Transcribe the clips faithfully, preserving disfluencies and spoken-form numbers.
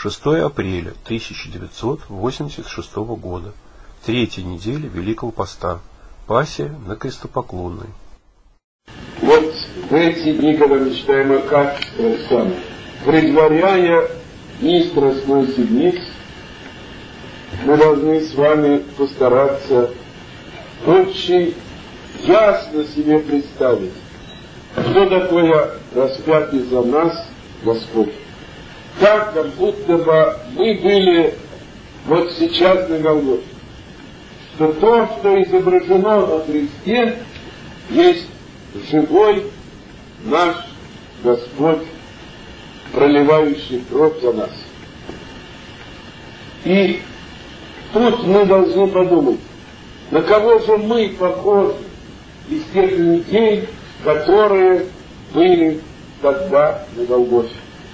шестое апреля тысяча девятьсот восемьдесят шестого года, третья неделя Великого Поста, Пассия на Крестопоклонной. Вот в эти дни, когда мы читаем о качестве сам, предваряя дни Страстной Седмицы, мы должны с вами постараться очень ясно себе представить, что такое распятый за нас Господь. Так, как будто бы мы были вот сейчас на Голгофе. Что то, что изображено на кресте, есть живой наш Господь, проливающий кровь за нас. И тут мы должны подумать, на кого же мы похожи из тех людей, которые были тогда на Голгофе.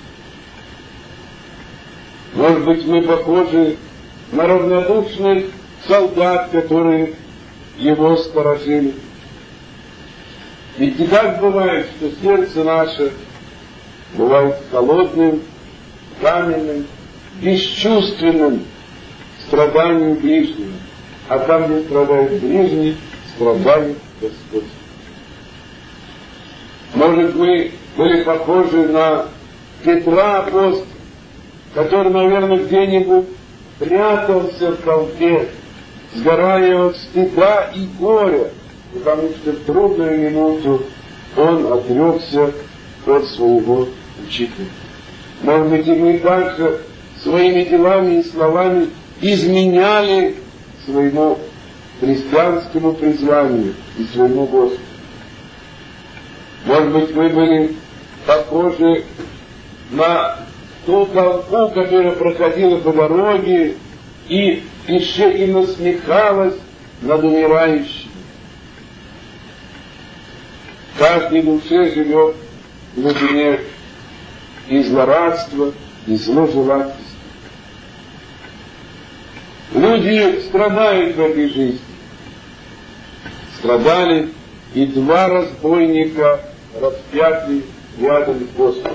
Может быть, мы похожи на равнодушных солдат, которые его сторожили. Ведь не так бывает, что сердце наше бывает холодным, каменным, бесчувственным страданием ближнего. А там, где страдает ближний, страдает Господь. Может, мы были похожи на Петра апостола, который, наверное, где-нибудь прятался в толпе, сгорая от стыда и горя, потому что в трудную минуту он отрекся от своего учителя. Может быть, и мы также своими делами и словами изменяли своему христианскому призванию и своему Господу. Может быть, мы были похожи на ту толпу, которая проходила по дороге и еще и насмехалась над умирающими. В каждой душе живет в глубине и злорадство, и зложелательство. Люди страдают в этой жизни. Страдали и два разбойника, распятые рядом с Господом.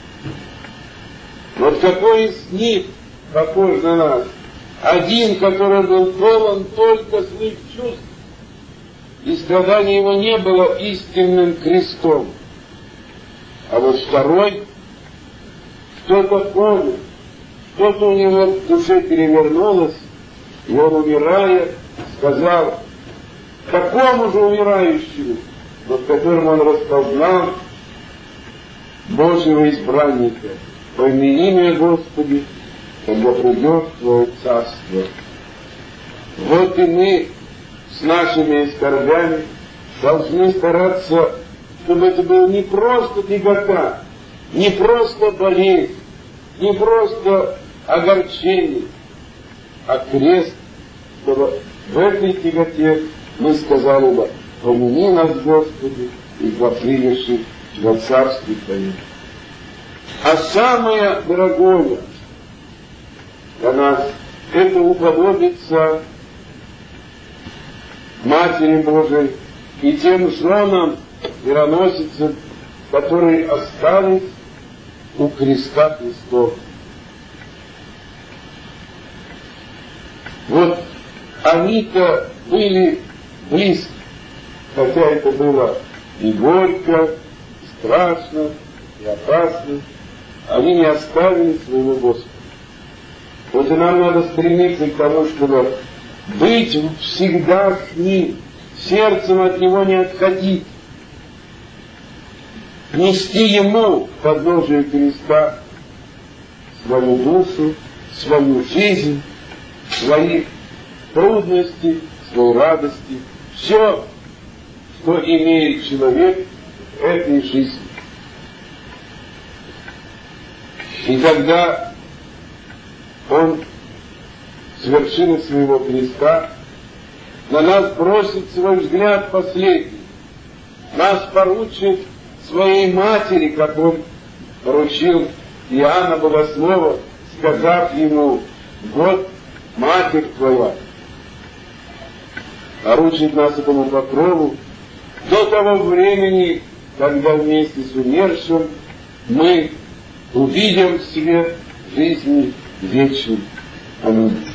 Вот какой из них похож на нас? Один, который был полон только злых чувств, и страдания его не было истинным крестом. А вот второй, что-то понял, что-то у него в душе перевернулось, и он, умирая, сказал такому же умирающему, над которым он распознал Божьего избранника: помяни меня, Господи, когда придет Твое Царство. Вот и мы с нашими скорбями должны стараться, чтобы это было не просто тягота, не просто болезнь, не просто огорчение, а крест, чтобы в этой тяготе мы сказали бы: помяни нас, Господи, и примешь во Царстве Твоем. А самое дорогое для нас — это уподобиться Матери Божией и тем женам мироносицам, которые остались у креста Христова. Вот они-то были близки, хотя это было и горько, и страшно, и опасно. Они не оставили своего Господа. Вот и нам надо стремиться к тому, чтобы быть всегда с Ним, сердцем от Него не отходить, нести Ему к подножию креста свою душу, свою жизнь, свои трудности, свои радости, все, что имеет человек в этой жизни. И когда он с вершины своего креста на нас бросит свой взгляд последний, нас поручит своей матери, как он поручил Иоанна Богослова, сказав ему: вот Матерь твоя. Поручит нас этому покрову до того времени, когда вместе с умершим мы увидим свет жизни вечной. Аминь.